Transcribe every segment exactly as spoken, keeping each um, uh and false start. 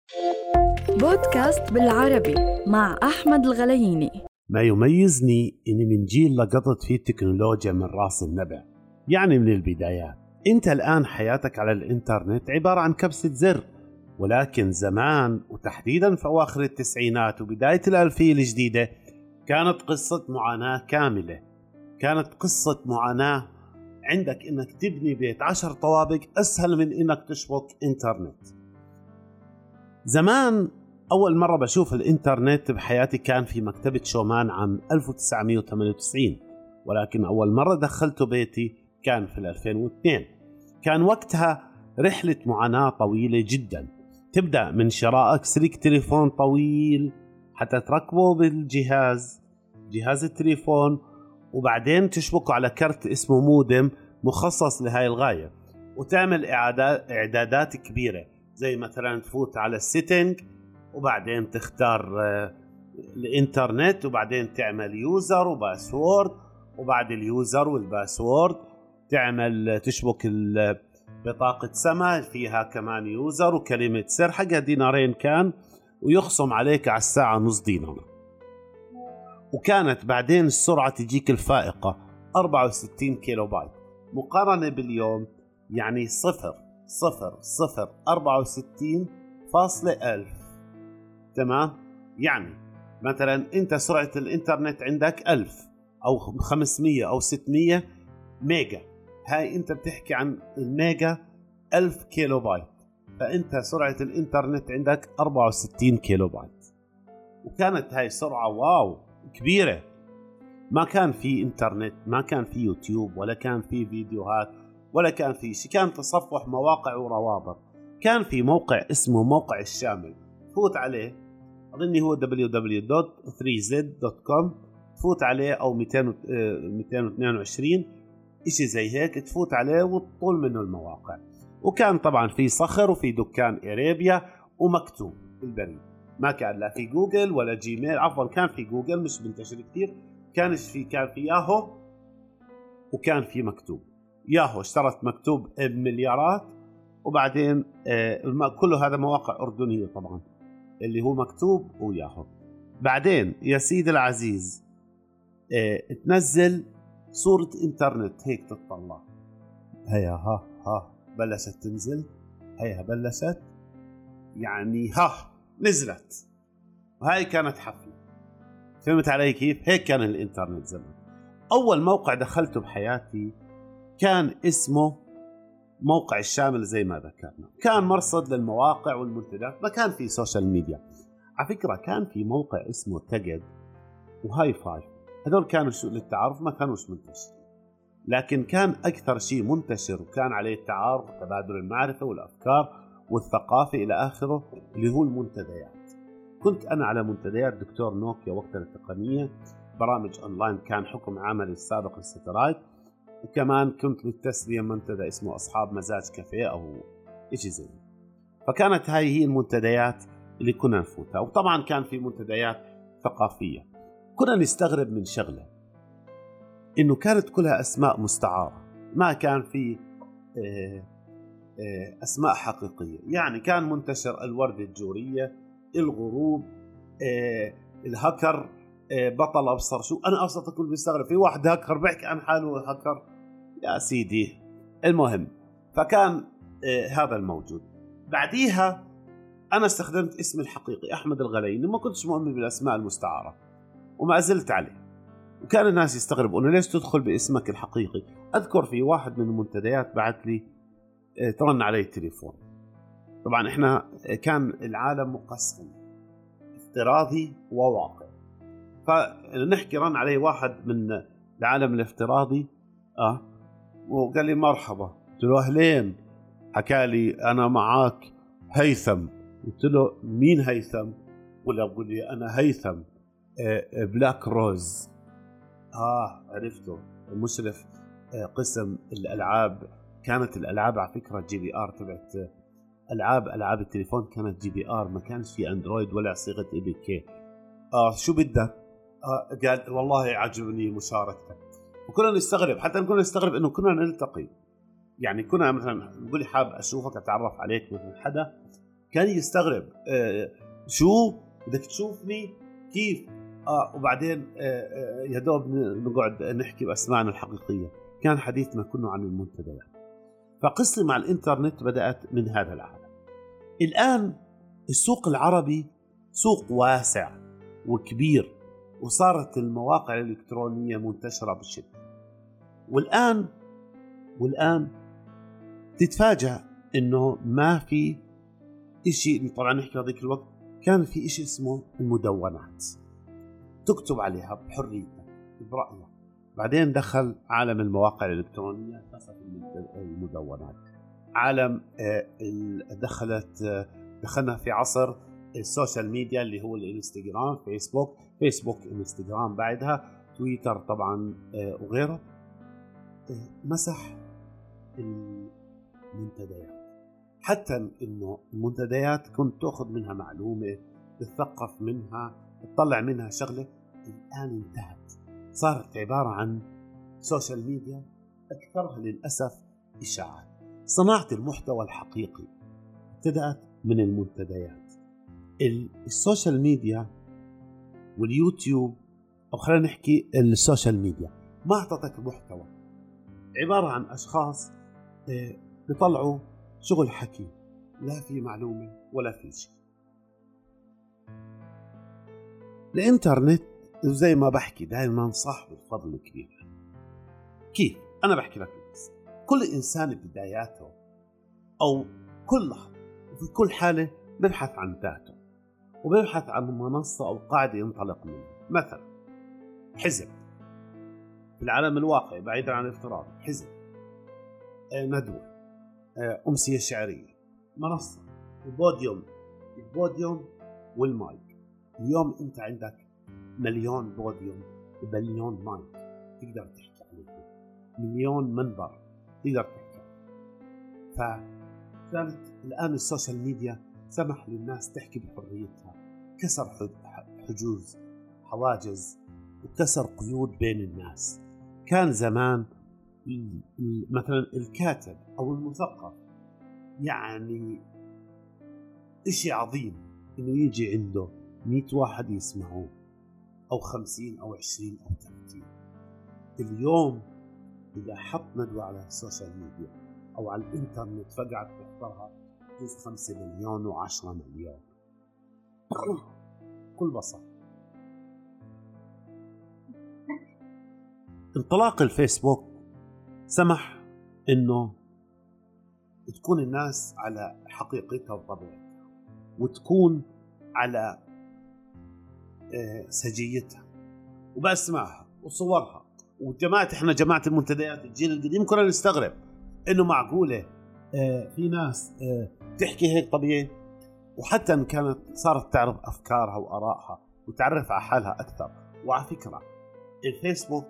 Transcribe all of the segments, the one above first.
بودكاست بالعربي مع أحمد الغلييني. ما يميزني إني من جيل لقطت فيه التكنولوجيا من رأس النبع، يعني من البدايات. أنت الآن حياتك على الإنترنت عبارة عن كبسة زر، ولكن زمان وتحديدا في أواخر التسعينات وبداية الألفية الجديدة كانت قصة معاناة كاملة. كانت قصة معاناة عندك إنك تبني بيت عشر طوابق أسهل من إنك تشبك إنترنت. زمان أول مرة بشوف الإنترنت بحياتي كان في مكتبة شومان عام ألف وتسعمائة وثمانية وتسعين، ولكن أول مرة دخلته بيتي كان في ألفين واثنين. كان وقتها رحلة معاناة طويلة جدا، تبدأ من شرائك سلك تليفون طويل حتى تركبه بالجهاز جهاز التليفون، وبعدين تشبكه على كرت اسمه مودم مخصص لهاي الغاية، وتعمل إعدادات كبيرة زي مثلا تفوت على السيتنج وبعدين تختار الانترنت وبعدين تعمل يوزر وباسورد، وبعد اليوزر والباسورد تعمل تشبك بطاقة سما فيها كمان يوزر وكلمة سر حقها دينارين كان، ويخصم عليك على الساعة نص دينار. وكانت بعدين السرعة تجيك الفائقة أربعة وستين كيلو بايت مقارنة باليوم، يعني صفر صفر صفر أربعة وستين فاصلة ألف. تمام؟ يعني مثلا انت سرعة الانترنت عندك ألف او خمسمية او ستمية ميجا، هاي انت بتحكي عن الميجا ألف كيلو بايت، فانت سرعة الانترنت عندك أربعة وستين كيلو بايت. وكانت هاي سرعة واو كبيرة. ما كان في انترنت، ما كان في يوتيوب، ولا كان في فيديوهات، ولا كان في شيء. كان تصفح مواقع وروابط. كان في موقع اسمه موقع الشامل، تفوت عليه، أظني هو دبليو دبليو دبليو دوت ثري زد دوت كوم، تفوت عليه أو مئتين واثنين وعشرين إشي زي هيك، تفوت عليه وتطول منه المواقع. وكان طبعا في صخر وفي دكان إيريبيا ومكتوب بالبريد. ما كان لا في جوجل ولا جيميل، عفوا كان في جوجل مش منتشر كتير، كان في كان في ياهو وكان في مكتوب. ياهو اشترت مكتوب بمليارات، وبعدين آه كله هذا مواقع أردنية طبعا اللي هو مكتوب وياهو. بعدين يا سيد العزيز اه تنزل صورة انترنت هيك تطلع، هيا ها ها بلشت تنزل، هيا بلشت يعني ها نزلت، وهاي كانت حفلة. فهمت علي كيف؟ هيك كان الانترنت زمان. اول موقع دخلته بحياتي كان اسمه موقع الشامل زي ما ذكرنا، كان مرصد للمواقع والمنتديات، ما كان في سوشيال ميديا. على فكرة كان في موقع اسمه تجد وهاي فايف، هذول كانوا شو للتعارف، ما كانوش منتشرين، لكن كان أكثر شيء منتشر وكان عليه التعارف وتبادل المعرفة والأفكار والثقافة إلى آخره اللي هو المنتديات. كنت أنا على منتديات دكتور نوكيا وقتها التقنية، برامج أونلاين كان حكم عملي السابق السترايت، وكمان كنت للتسلية منتدى اسمه أصحاب مزاج كافيه أو إشي زي. فكانت هاي هي المنتديات اللي كنا نفوتها. وطبعا كان في منتديات ثقافية. كنا نستغرب من شغلة، إنه كانت كلها أسماء مستعارة، ما كان في أسماء حقيقية. يعني كان منتشر الوردة الجورية، الغروب، الهكر، بطل أبصر شو. أنا أبسط كل بيستغرب في واحد هكر بيحكي عن حاله هكر يا سيدي. المهم فكان هذا الموجود. بعديها أنا استخدمت اسمي الحقيقي أحمد الغلييني، ما كنتش مؤمن بالأسماء المستعارة وما زلت عليه. وكان الناس يستغربوا إنه ليش تدخل باسمك الحقيقي. أذكر في واحد من المنتديات بعت لي ترن علي التليفون. طبعا إحنا كان العالم مقسم افتراضي وواقع، فنحكي رن علي واحد من العالم الافتراضي آه وقال لي مرحبا. قلت له أهلين. حكى لي أنا معاك هيثم. قلت له مين هيثم؟ ولا بقول لي أنا هيثم آه بلاك روز. آه عرفته، مشرف آه قسم الألعاب. كانت الألعاب على فكرة جي بي آر تبعت ألعاب ألعاب التليفون كانت جي بي آر، ما كانش في أندرويد ولا صيغة إي بي كي. آه شو بدك؟ آه قال والله عجبني مشاركتك. وكنا نستغرب، حتى كنا نستغرب إنه كنا نلتقي. يعني كنا مثلا نقول حاب أشوفك أتعرف عليك مثل حدا كان يستغرب آه شو بدك تشوفني كيف آه وبعدين آه آه يا دوب نقعد نحكي بأسماعنا الحقيقية. كان حديثنا كله عن المنتديات. فقصتي مع الإنترنت بدأت من هذا العالم. الآن السوق العربي سوق واسع وكبير، وصارت المواقع الإلكترونية منتشرة بشدة. والآن والآن تتفاجأ إنه ما في إشي. طبعا نحكي هذيك الوقت كان في إشي اسمه المدونات، تكتب عليها بحريتك برأيك. بعدين دخل عالم المواقع الإلكترونية، خاصة المدونات. عالم دخلت دخلنا في عصر السوشيال ميديا اللي هو الانستغرام، فيسبوك فيسبوك انستغرام، بعدها تويتر طبعا وغيره. مسح المنتديات، حتى انه المنتديات كنت تاخذ منها معلومة، تتثقف منها، تطلع منها شغلة. الآن انتهت، صارت عبارة عن سوشيال ميديا أكثرها للأسف إشاعات. صناعة المحتوى الحقيقي ابتدأت من المنتديات. السوشيال ميديا واليوتيوب، أو خلينا نحكي السوشيال ميديا، ما أعطتك محتوى، عبارة عن أشخاص بيطلعوا شغل حكي، لا في معلومة ولا في شيء. الإنترنت زي ما بحكي دائما صاحب الفضل الكبير. كيف؟ أنا بحكي لك بس. كل إنسان بداياته أو كل في كل حالة ببحث عن ذاته، وببحث عن منصة أو قاعدة ينطلق منها. مثلا حزب في العالم الواقعي بعيدا عن الافتراض، حزب، ندوة، أمسية شعرية، منصة، البوديوم البوديوم والمايك. اليوم أنت عندك مليون بوديوم ومليون مايك تقدر تحكي عليه، مليون منبر تقدر تحكي عليه. فكانت الآن السوشيال ميديا سمح للناس تحكي بحريتها، كسر حجوز حواجز وكسر قيود بين الناس. كان زمان مثلا الكاتب أو المثقف يعني إشي عظيم إنه يجي عنده مئة واحد يسمعوه، أو خمسين أو عشرين أو ثلاثين. اليوم إذا حط ندوة على السوشيال ميديا أو على الإنترنت فقعت تحضرها جزء خمسة مليون وعشرة مليون. كل بساطة. انطلاق الفيسبوك سمح إنه تكون الناس على حقيقتها وطبيعتها، وتكون على سجيتها وبأسمائها وصورها. وجماعة احنا جماعة المنتديات الجيل القديم كنا نستغرب انه معقولة في ناس تحكي هيك طبيعي، وحتى ان كانت صارت تعرف افكارها وارائها وتعرف على حالها اكثر. وعلى فكرة الفيسبوك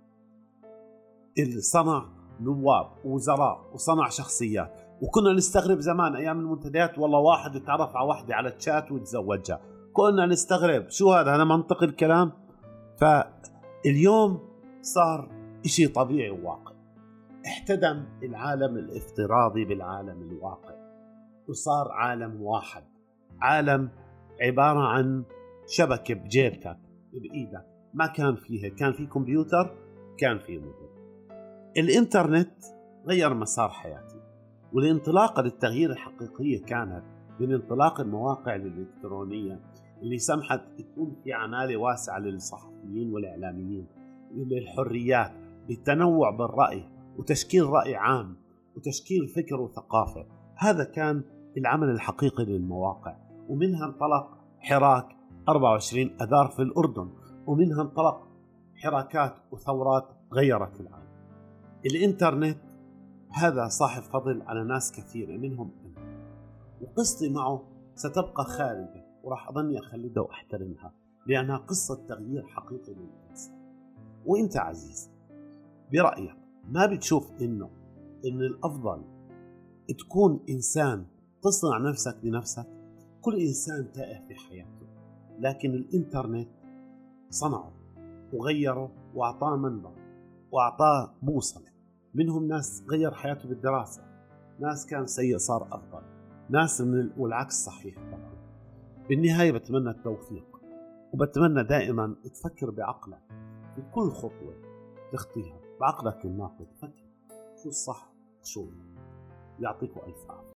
اللي صنع نواب ووزراء وصنع شخصيات، وكنا نستغرب زمان ايام المنتديات والله واحد يتعرف على واحدة على الشات ويتزوجها، كنا نستغرب شو هذا، هذا منطق الكلام. فاليوم صار إشي طبيعي وواقع. احتدم العالم الافتراضي بالعالم الواقع، وصار عالم واحد، عالم عبارة عن شبكة بجيبتك بإيدك. ما كان فيها، كان في كمبيوتر، كان في موديل. الإنترنت غير مسار حياتي، والانطلاقة للتغيير الحقيقية كانت من انطلاق المواقع الإلكترونية اللي سمحت تكون في عمالة واسعة للصحفيين والإعلاميين، للحريات، للتنوع بالرأي وتشكيل رأي عام وتشكيل فكر وثقافة. هذا كان العمل الحقيقي للمواقع. ومنها انطلق حراك أربعة وعشرين أذار في الأردن، ومنها انطلق حراكات وثورات غيرت العالم. الإنترنت هذا صاحب فضل على ناس كثيرة منهم أنا، وقصتي معه ستبقى خالدة وراح أظني أخلدها وأحترمها، لأنها قصة تغيير حقيقي للإنسان. وإنت عزيز برأيك ما بتشوف إنه إن الأفضل تكون إنسان تصنع نفسك بنفسك؟ كل إنسان تائه في حياته، لكن الإنترنت صنعه وغيره وأعطاه منبر وأعطاه بوصلة. منهم ناس غير حياته بالدراسة، ناس كان سيء صار أفضل، ناس من ال... والعكس صحيح طبعا. بالنهاية بتمنى التوفيق، وبتمنى دائما تفكر بعقلك في كل خطوة تخطيها، بعقلك الناقد فكر شو الصح شو. يعطيكم ألف عافية.